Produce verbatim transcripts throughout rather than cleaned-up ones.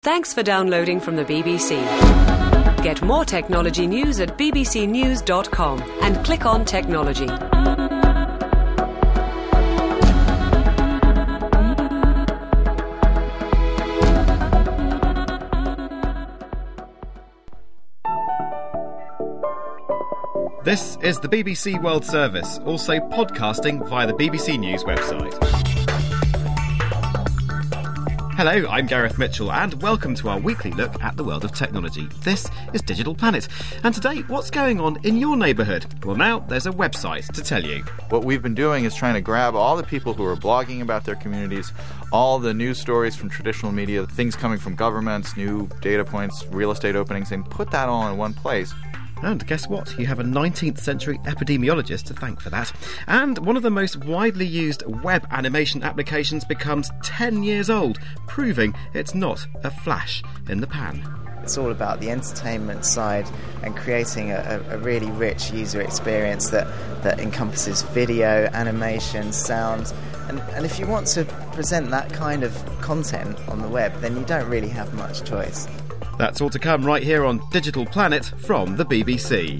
Thanks for downloading from the B B C. Get more technology news at b b c news dot com and click on Technology. This is the B B C World Service, also podcasting via the B B C News website. Hello, I'm Gareth Mitchell and welcome to our weekly look at the world of technology. This is Digital Planet. And today, what's going on in your neighbourhood? Well, now there's a website to tell you. What we've been doing is trying to grab all the people who are blogging about their communities, all the news stories from traditional media, things coming from governments, new data points, real estate openings, and put that all in one place. And guess what? You have a nineteenth century epidemiologist to thank for that. And one of the most widely used web animation applications becomes ten years old, proving it's not a flash in the pan. It's all about the entertainment side and creating a, a really rich user experience that, that encompasses video, animation, sound. And, and if you want to present that kind of content on the web, then you don't really have much choice. That's all to come right here on Digital Planet from the B B C.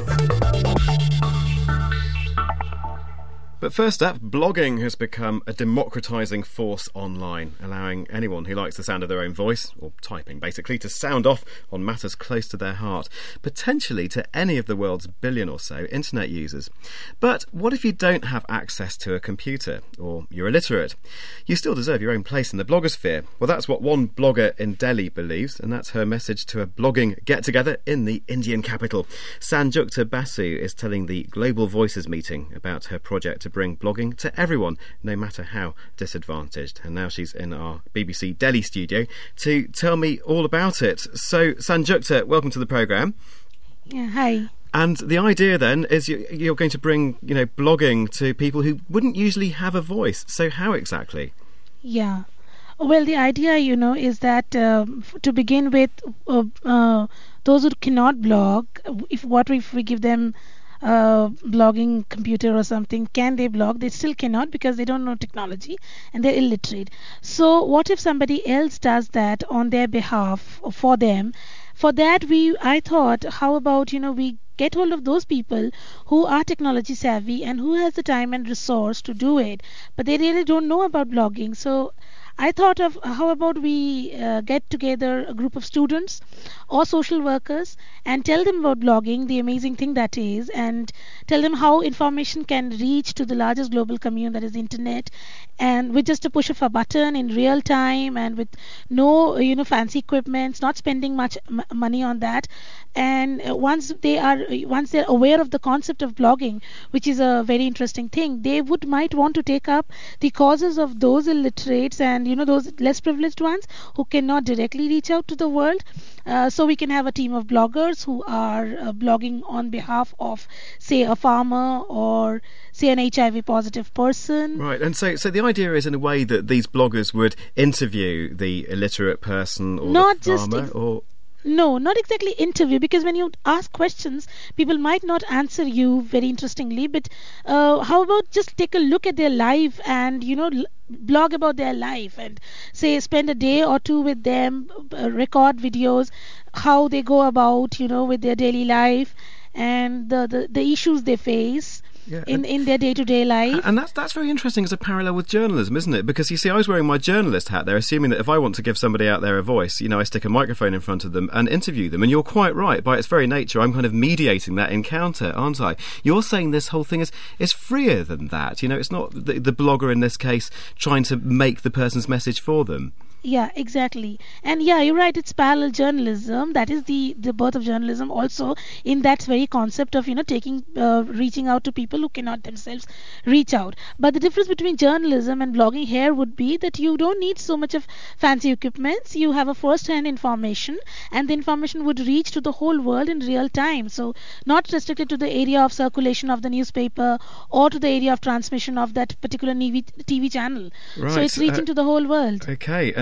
But first up, blogging has become a democratising force online, allowing anyone who likes the sound of their own voice, or typing basically, to sound off on matters close to their heart, potentially to any of the world's billion or so internet users. But what if you don't have access to a computer, or you're illiterate? You still deserve your own place in the blogosphere. Well, that's what one blogger in Delhi believes, and that's her message to a blogging get-together in the Indian capital. Sanjukta Basu is telling the Global Voices meeting about her project to bring blogging to everyone, no matter how disadvantaged. And now she's in our B B C Delhi studio to tell me all about it. So, Sanjukta, welcome to the programme. Yeah, hi. And the idea then is you're going to bring, you know, blogging to people who wouldn't usually have a voice. So how exactly? Yeah. Well, the idea, you know, is that uh, to begin with, uh, uh, those who cannot blog, if what if we give them Uh, blogging computer or something, can they blog? They still cannot because they don't know technology and they're illiterate. So what if somebody else does that on their behalf or for them? For that, we I thought, how about, you know, we get hold of those people who are technology savvy and who has the time and resource to do it, but they really don't know about blogging. So I thought of how about we uh, get together a group of students or social workers and tell them about blogging, the amazing thing that is, and tell them how information can reach to the largest global commune, that is the internet, and with just a push of a button in real time and with no, you know, fancy equipments, not spending much m- money on that. And uh, once they are, once they're aware of the concept of blogging, which is a very interesting thing, they would might want to take up the causes of those illiterates and, you know, those less privileged ones who cannot directly reach out to the world. Uh, so we can have a team of bloggers who are uh, blogging on behalf of, say, a farmer or, say, an H I V positive person. Right, and so so the idea is in a way that these bloggers would interview the illiterate person or Not the farmer, just or... No, not exactly interview, because when you ask questions, people might not answer you very interestingly, but uh, how about just take a look at their life and, you know, l- blog about their life and, say, spend a day or two with them, uh, record videos, how they go about, you know, with their daily life and the, the, the issues they face. Yeah, in, in their day-to-day life. And that's that's very interesting as a parallel with journalism, isn't it? Because, you see, I was wearing my journalist hat there, assuming that if I want to give somebody out there a voice, you know, I stick a microphone in front of them and interview them. And you're quite right. By its very nature, I'm kind of mediating that encounter, aren't I? You're saying this whole thing is, is freer than that. You know, it's not the, the blogger in this case trying to make the person's message for them. Yeah, exactly. And yeah, you're right, it's parallel journalism. That is the, the birth of journalism also, in that very concept of, you know, taking, uh, reaching out to people who cannot themselves reach out. But the difference between journalism and blogging here would be that you don't need so much of fancy equipments. You have a first-hand information, and the information would reach to the whole world in real time. So not restricted to the area of circulation of the newspaper or to the area of transmission of that particular T V channel. Right. So it's reaching uh, to the whole world. Okay, and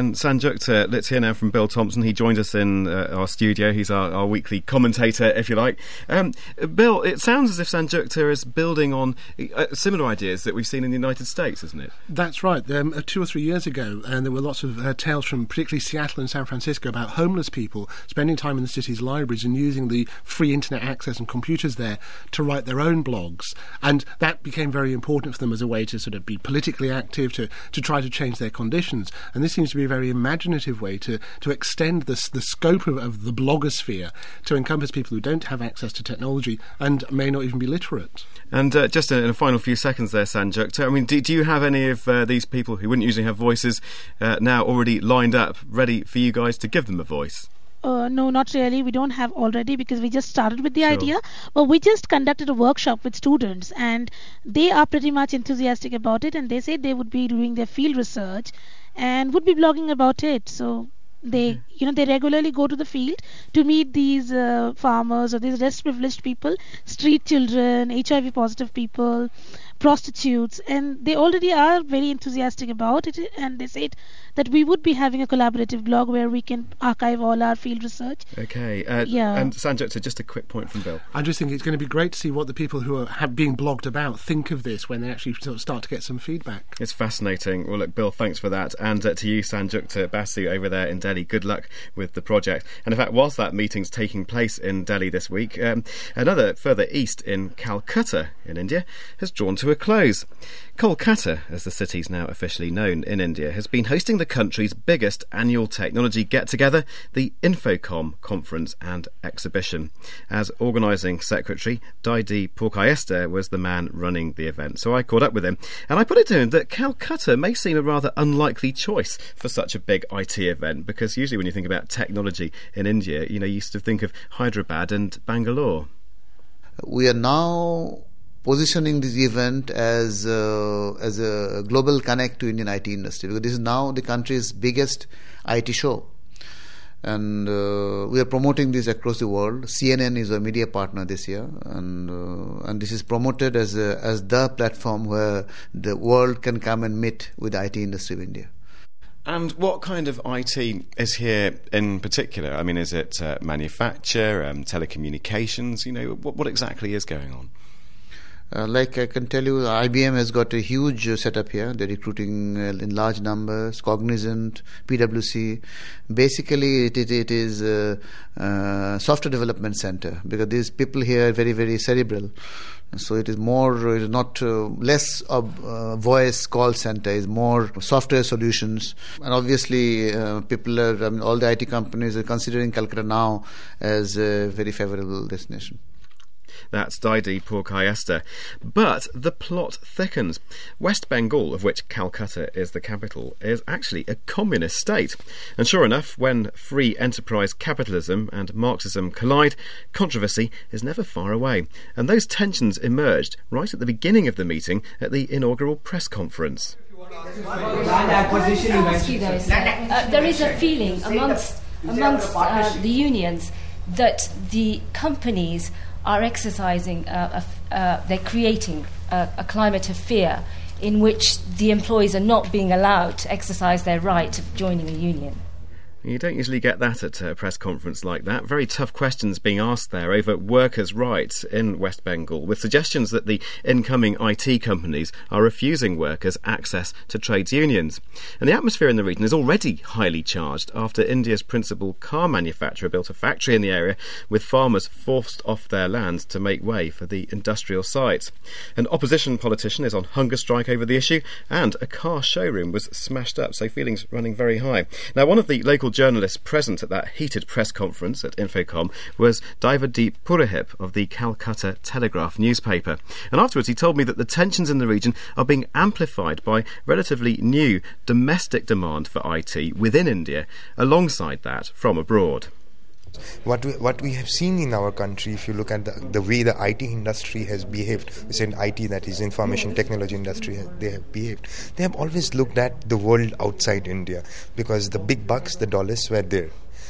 And Sanjukta, let's hear now from Bill Thompson. He joined us in uh, our studio. He's our, our weekly commentator, if you like. Um, Bill, it sounds as if Sanjukta is building on uh, similar ideas that we've seen in the United States, isn't it? That's right. Um, uh, two or three years ago, and uh, there were lots of uh, tales from particularly Seattle and San Francisco about homeless people spending time in the city's libraries and using the free internet access and computers there to write their own blogs. And that became very important for them as a way to sort of be politically active, to, to try to change their conditions. And this seems to be a very imaginative way to, to extend the, the scope of, of the blogosphere to encompass people who don't have access to technology and may not even be literate. And uh, just in a final few seconds there, Sanjukta, I mean, do, do you have any of uh, these people who wouldn't usually have voices uh, now already lined up, ready for you guys to give them a voice? Uh, no, not really. We don't have already because we just started with the Sure. idea. But we just conducted a workshop with students and they are pretty much enthusiastic about it, and they said they would be doing their field research and would be blogging about it. So they, Okay. you know, they regularly go to the field to meet these uh, farmers or these less privileged people, street children, H I V positive people, prostitutes, and they already are very enthusiastic about it, and they said that we would be having a collaborative blog where we can archive all our field research. Okay. Uh, Yeah. And Sanjukta, just a quick point from Bill. I just think it's going to be great to see what the people who are have being blogged about think of this when they actually sort of start to get some feedback. It's fascinating. Well, look, Bill, thanks for that. And uh, to you, Sanjukta Basu, over there in Delhi, good luck with the project. And in fact, whilst that meeting's taking place in Delhi this week, um, another further east in Calcutta in India has drawn to a close. Kolkata, as the city's now officially known in India, has been hosting the country's biggest annual technology get-together, the Infocom Conference and Exhibition. As organising secretary, Daidi Purkayestha was the man running the event. So I caught up with him, and I put it to him that Calcutta may seem a rather unlikely choice for such a big I T event, because usually when you think about technology in India, you know, you used to think of Hyderabad and Bangalore. We are now positioning this event as uh, as a global connect to Indian I T industry, because this is now the country's biggest I T show, and uh, we are promoting this across the world. C N N is a media partner this year, and uh, and this is promoted as a, as the platform where the world can come and meet with the I T industry of India. And what kind of I T is here in particular? I mean, is it uh, manufacture, um, telecommunications? You know, what, what exactly is going on? Uh, like I can tell you, I B M has got a huge uh, setup here. They're recruiting uh, in large numbers. Cognizant, P W C. Basically, it, it, it is a uh, uh, software development center, because these people here are very, very cerebral. So it is more, it is not uh, less of uh, voice call center, is more software solutions. And obviously, uh, people are, I mean, all the I T companies are considering Calcutta now as a very favorable destination. That's Daidi Purkayestha. But the plot thickens. West Bengal, of which Calcutta is the capital, is actually a communist state. And sure enough, when free enterprise capitalism and Marxism collide, controversy is never far away. And those tensions emerged right at the beginning of the meeting at the inaugural press conference. Uh, there is a feeling amongst, amongst uh, the unions that the companies are exercising, uh, a, uh, they're creating a, a climate of fear in which the employees are not being allowed to exercise their right of joining a union. You don't usually get that at a press conference like that. Very tough questions being asked there over workers' rights in West Bengal, with suggestions that the incoming I T companies are refusing workers access to trades unions. And the atmosphere in the region is already highly charged after India's principal car manufacturer built a factory in the area, with farmers forced off their lands to make way for the industrial site. An opposition politician is on hunger strike over the issue, and a car showroom was smashed up, so feelings running very high. Now, one of the local journalists present at that heated press conference at Infocom was Daivadeep Purahip of the Calcutta Telegraph newspaper. And afterwards he told me that the tensions in the region are being amplified by relatively new domestic demand for I T within India, alongside that from abroad. What we, what we have seen in our country, if you look at the, the way the I T industry has behaved, we said I T, that is information technology industry, has, they have behaved. They have always looked at the world outside India, because the big bucks, the dollars were there.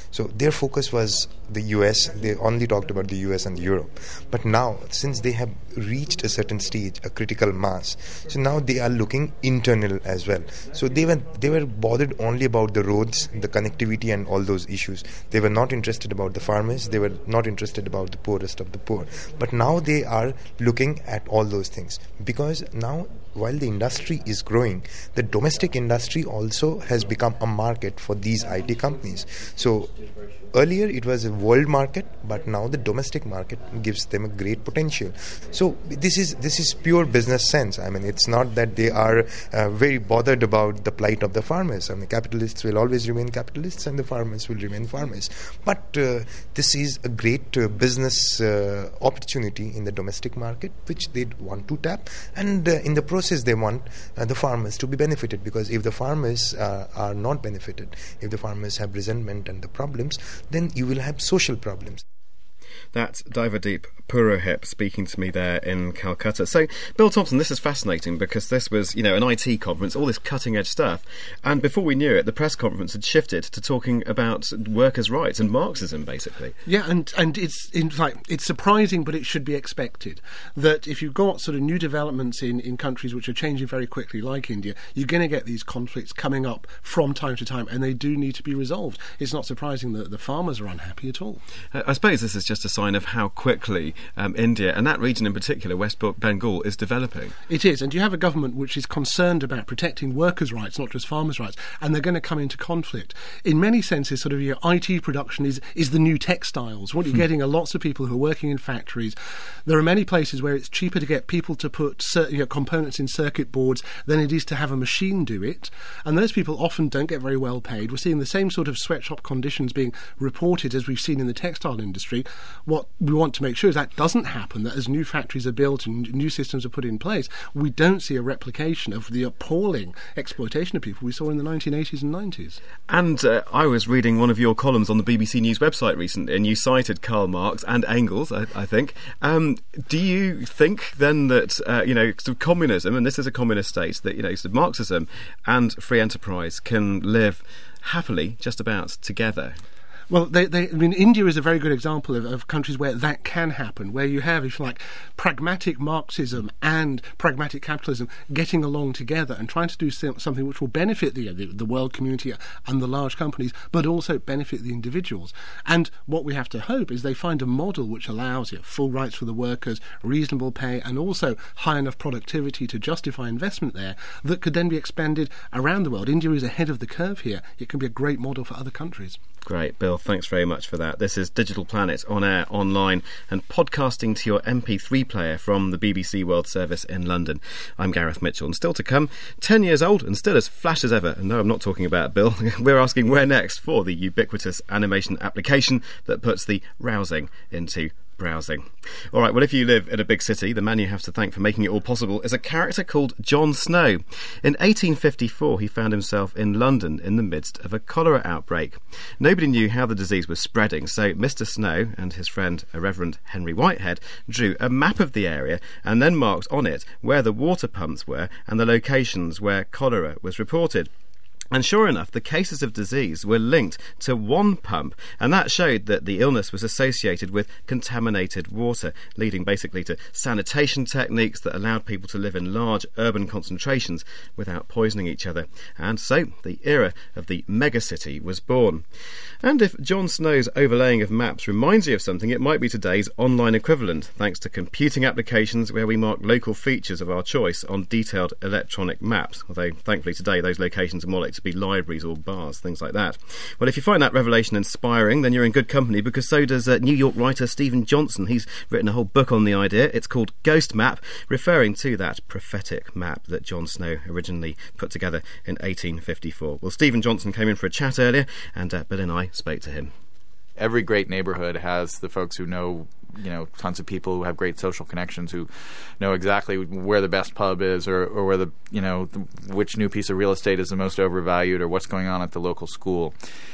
So their focus was the U S. They only talked about the U S and Europe. But now, since they have reached a certain stage, a critical mass, so now they are looking internal as well. So they were they were bothered only about the roads, the connectivity, and all those issues. They were not interested about the farmers. They were not interested about the poorest of the poor. But now they are looking at all those things, because now, while the industry is growing, the domestic industry also has become a market for these I T companies. So earlier it was a world market, but now the domestic market gives them a great potential. So this is this is pure business sense. I mean, it's not that they are uh, very bothered about the plight of the farmers. I mean, capitalists will always remain capitalists and the farmers will remain farmers. But uh, this is a great uh, business uh, opportunity in the domestic market, which they want to tap. And uh, in the process, they want uh, the farmers to be benefited, because if the farmers uh, are not benefited, if the farmers have resentment and the problems, then you will have social problems. That's Divadeep Purohit speaking to me there in Calcutta. So, Bill Thompson, this is fascinating because this was, you know, an I T conference, all this cutting-edge stuff, and before we knew it, the press conference had shifted to talking about workers' rights and Marxism, basically. Yeah, and and it's in like it's surprising, but it should be expected that if you've got sort of new developments in, in countries which are changing very quickly, like India, you're going to get these conflicts coming up from time to time, and they do need to be resolved. It's not surprising that the farmers are unhappy at all. Uh, I suppose this is just a sign of how quickly um, India, and that region in particular, West Bengal, is developing. It is, and you have a government which is concerned about protecting workers' rights, not just farmers' rights, and they're going to come into conflict. In many senses, sort of your I T production is, is the new textiles. What you're getting are lots of people who are working in factories. There are many places where it's cheaper to get people to put cir- you know, components in circuit boards than it is to have a machine do it, and those people often don't get very well paid. We're seeing the same sort of sweatshop conditions being reported as we've seen in the textile industry. What we want to make sure is that doesn't happen, that as new factories are built and new systems are put in place, we don't see a replication of the appalling exploitation of people we saw in the nineteen eighties and nineties. And uh, I was reading one of your columns on the B B C News website recently, and you cited Karl Marx and Engels, I, I think. Um, do you think then that, uh, you know, sort of communism, and this is a communist state, that, you know, sort of Marxism and free enterprise can live happily just about together? Well, they, they, I mean, India is a very good example of, of countries where that can happen, where you have, if you like, pragmatic Marxism and pragmatic capitalism getting along together and trying to do something which will benefit the, the, the world community and the large companies, but also benefit the individuals. And what we have to hope is they find a model which allows you know, full rights for the workers, reasonable pay, and also high enough productivity to justify investment there that could then be expanded around the world. India is ahead of the curve here. It can be a great model for other countries. Great, Bill, thanks very much for that. This is Digital Planet, on air, online, and podcasting to your M P three player from the B B C World Service in London. I'm Gareth Mitchell, and still to come, ten years old and still as flash as ever. And no, I'm not talking about Bill. We're asking where next for the ubiquitous animation application that puts the rousing into browsing. All right, well, if you live in a big city, the man you have to thank for making it all possible is a character called Jon Snow. In eighteen fifty-four, he found himself in London in the midst of a cholera outbreak. Nobody knew how the disease was spreading, so Mister Snow and his friend, Reverend Henry Whitehead, drew a map of the area and then marked on it where the water pumps were and the locations where cholera was reported. And sure enough, the cases of disease were linked to one pump, and that showed that the illness was associated with contaminated water, leading basically to sanitation techniques that allowed people to live in large urban concentrations without poisoning each other. And so the era of the megacity was born. And if Jon Snow's overlaying of maps reminds you of something, it might be today's online equivalent, thanks to computing applications where we mark local features of our choice on detailed electronic maps, although thankfully today those locations are more likely to be libraries or bars, things like that. Well, if you find that revelation inspiring, then you're in good company, because so does uh, New York writer Stephen Johnson. He's written a whole book on the idea. It's called Ghost Map, referring to that prophetic map that Jon Snow originally put together in eighteen fifty-four. Well, Stephen Johnson came in for a chat earlier, and uh, Bill and I spoke to him. Every great neighborhood has the folks who know, you know, tons of people who have great social connections, who know exactly where the best pub is, or, or where the, you know, the, which new piece of real estate is the most overvalued, or what's going on at the local school.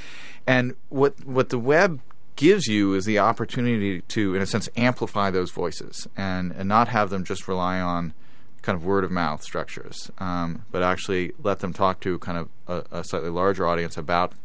And what what the web gives you is the opportunity to, in a sense, amplify those voices and, and not have them just rely on kind of word-of-mouth structures, um, but actually let them talk to kind of a, a slightly larger audience about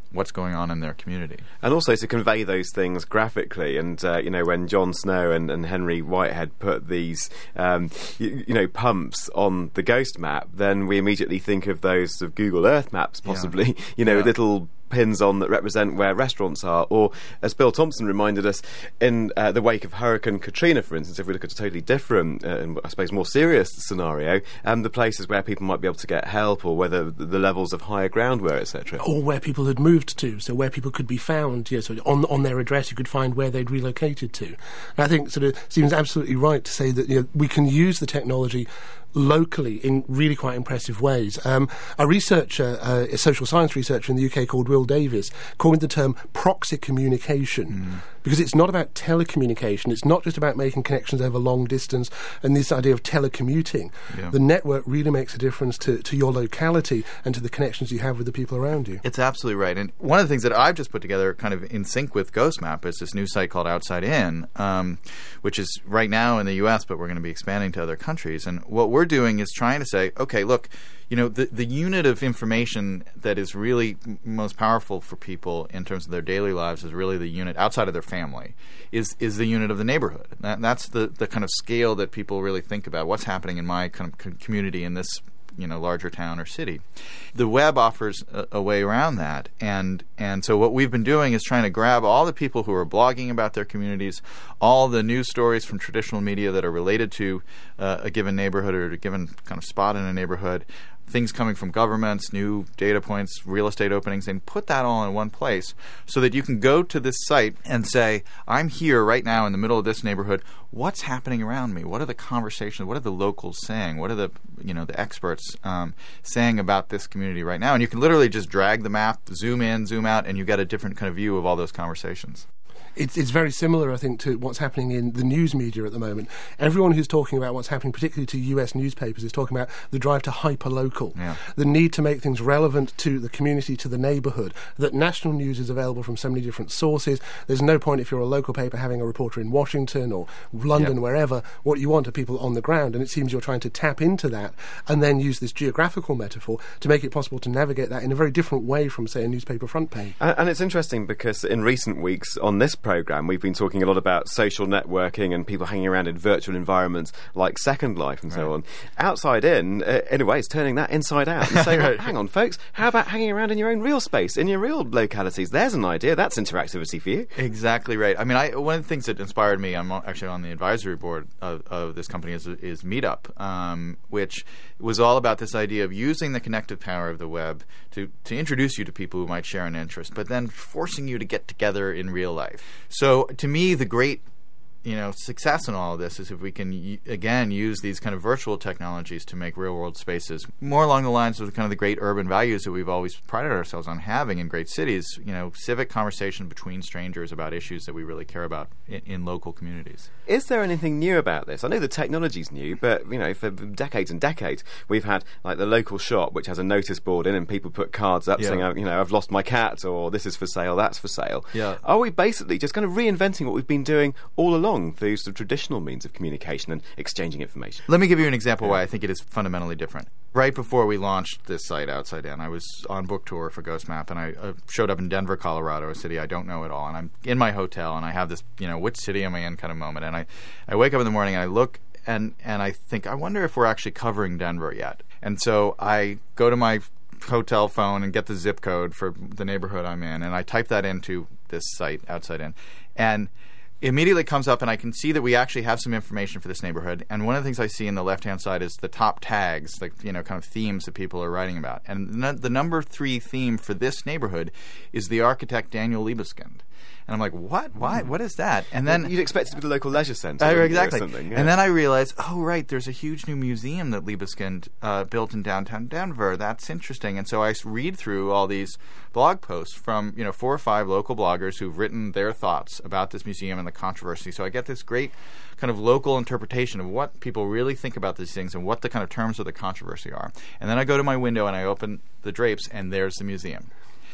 what's going on in their community. And also to convey those things graphically. And, uh, you know, when Jon Snow and, and Henry Whitehead put these, um, you, you know, pumps on the Ghost map, then we immediately think of those sort of Google Earth maps, possibly, yeah. you know, yeah. little pins on that represent where restaurants are, or as Bill Thompson reminded us, in uh, the wake of Hurricane Katrina, for instance, if we look at a totally different uh, and I suppose more serious scenario, um, the places where people might be able to get help, or whether the levels of higher ground were, et cetera, or where people had moved to, so where people could be found. You know, so on on their address, you could find where they'd relocated to. And I think sort of Stephen's absolutely right to say that, you know, we can use the technology locally in really quite impressive ways. Um, a researcher, uh, a social science researcher in the U K called Will Davis, coined the term proxy communication, mm. because it's not about telecommunication, it's not just about making connections over long distance and this idea of telecommuting. Yeah. The network really makes a difference to, to your locality and to the connections you have with the people around you. It's absolutely right. And one of the things that I've just put together kind of in sync with GhostMap is this new site called Outside In, um, which is right now in the U S, but we're going to be expanding to other countries. And what we're doing is trying to say, okay, look, you know, the, the unit of information that is really m- most powerful for people in terms of their daily lives is really the unit outside of their family, is is the unit of the neighborhood. That, that's the, the kind of scale that people really think about. What's happening in my kind of com- community in this, you know, larger town or city. The web offers a, a way around that, and and so what we've been doing is trying to grab all the people who are blogging about their communities, all the news stories from traditional media that are related to uh, a given neighborhood or a given kind of spot in a neighborhood, things coming from governments, new data points, real estate openings, and put that all in one place so that you can go to this site and say, I'm here right now in the middle of this neighborhood. What's happening around me? What are the conversations? What are the locals saying? What are the, you know, the experts um, saying about this community right now? And you can literally just drag the map, zoom in, zoom out, and you get a different kind of view of all those conversations. It's, it's very similar, I think, to what's happening in the news media at the moment. Everyone who's talking about what's happening, particularly to U S newspapers, is talking about the drive to hyper-local, yeah. the need to make things relevant to the community, to the neighbourhood, that national news is available from so many different sources. There's no point if you're a local paper having a reporter in Washington or London, yep. wherever. What you want are people on the ground, and it seems you're trying to tap into that and then use this geographical metaphor to make it possible to navigate that in a very different way from, say, a newspaper front page. And, and it's interesting because in recent weeks on this programme, we've been talking a lot about social networking and people hanging around in virtual environments like Second Life and so right. on. Outside In, uh, in a way, is turning that inside out and saying, right. hang on, folks, how about hanging around in your own real space, in your real localities? There's an idea. That's interactivity for you. Exactly right. I mean, I, one of the things that inspired me, I'm actually on the advisory board of, of this company, is, is Meetup, um, which was all about this idea of using the connective power of the web to, to introduce you to people who might share an interest, but then forcing you to get together in real life. So to me, the great you know, success in all of this is if we can, again, use these kind of virtual technologies to make real-world spaces more along the lines of the kind of the great urban values that we've always prided ourselves on having in great cities, you know, civic conversation between strangers about issues that we really care about in, in local communities. Is there anything new about this? I know the technology's new, but, you know, for decades and decades, we've had, like, the local shop, which has a notice board in, and people put cards up yeah. saying, you know, I've lost my cat, or this is for sale, that's for sale. Yeah. Are we basically just kind of reinventing what we've been doing all along through the traditional means of communication and exchanging information? Let me give you an example why I think it is fundamentally different. Right before we launched this site, Outside In, I was on book tour for GhostMap, and I uh, showed up in Denver, Colorado, a city I don't know at all, and I'm in my hotel, and I have this, you know, which city am I in kind of moment, and I, I wake up in the morning, and I look, and, and I think, I wonder if we're actually covering Denver yet. And so I go to my hotel phone and get the zip code for the neighborhood I'm in, and I type that into this site, Outside In, and immediately comes up, and I can see that we actually have some information for this neighborhood. And one of the things I see in the left-hand side is the top tags, like, you know, kind of themes that people are writing about. And the, the number three theme for this neighborhood is the architect Daniel Libeskind. And I'm like, what? Why? What is that? And then you'd expect it to be the local leisure centre. Uh, exactly. Or something, yeah. And then I realized, oh, right, there's a huge new museum that Libeskind uh, built in downtown Denver. That's interesting. And so I read through all these blog posts from, you know, four or five local bloggers who've written their thoughts about this museum and the controversy. So I get this great kind of local interpretation of what people really think about these things and what the kind of terms of the controversy are. And then I go to my window and I open the drapes, and there's the museum.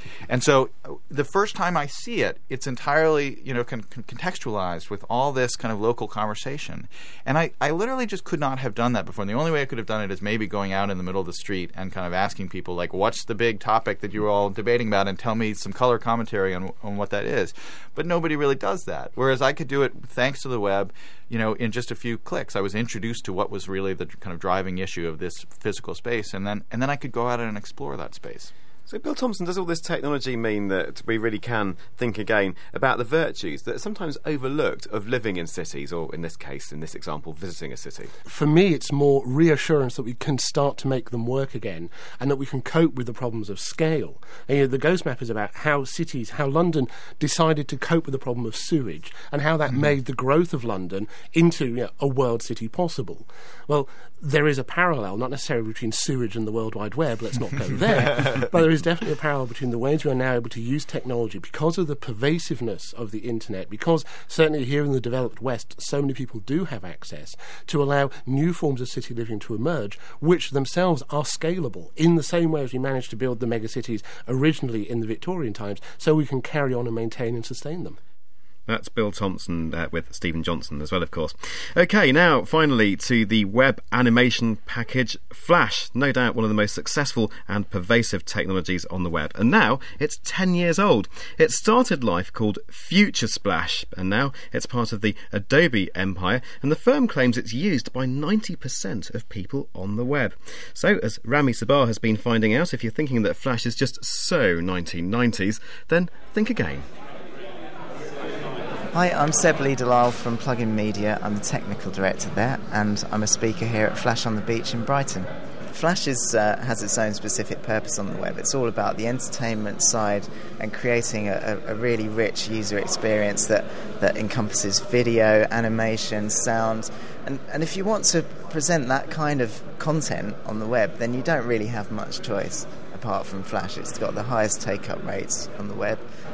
And so uh, the first time I see it, it's entirely, you know, con- con- contextualized with all this kind of local conversation. And I, I literally just could not have done that before. And the only way I could have done it is maybe going out in the middle of the street and kind of asking people, like, what's the big topic that you're all debating about, and tell me some color commentary on, on what that is. But nobody really does that. Whereas I could do it thanks to the web, you know, in just a few clicks. I was introduced to what was really the kind of driving issue of this physical space, and then and then I could go out and explore that space. So, Bill Thompson, does all this technology mean that we really can think again about the virtues that are sometimes overlooked of living in cities, or in this case, in this example, visiting a city? For me, it's more reassurance that we can start to make them work again, and that we can cope with the problems of scale. And, you know, the Ghost Map is about how cities, how London decided to cope with the problem of sewage, and how that mm-hmm. made the growth of London into, you know, a world city possible. Well, there is a parallel, not necessarily between sewage and the World Wide Web, let's not go there, but there is definitely a parallel between the ways we are now able to use technology because of the pervasiveness of the internet, because certainly here in the developed West, so many people do have access to allow new forms of city living to emerge, which themselves are scalable in the same way as we managed to build the megacities originally in the Victorian times, so we can carry on and maintain and sustain them. That's Bill Thompson uh, with Stephen Johnson as well, of course. OK, now finally to the web animation package Flash. No doubt one of the most successful and pervasive technologies on the web. And now it's ten years old. It started life called Future Splash, and now it's part of the Adobe empire, and the firm claims it's used by ninety percent of people on the web. So, as Rami Sabah has been finding out, if you're thinking that Flash is just so nineteen nineties, then think again. Hi, I'm Seb Lee Dalal from Plugin Media. I'm the technical director there, and I'm a speaker here at Flash on the Beach in Brighton. Flash is, uh, has its own specific purpose on the web. It's all about the entertainment side and creating a, a really rich user experience that, that encompasses video, animation, sound. And, and if you want to present that kind of content on the web, then you don't really have much choice apart from Flash. It's got the highest take-up rates on the web.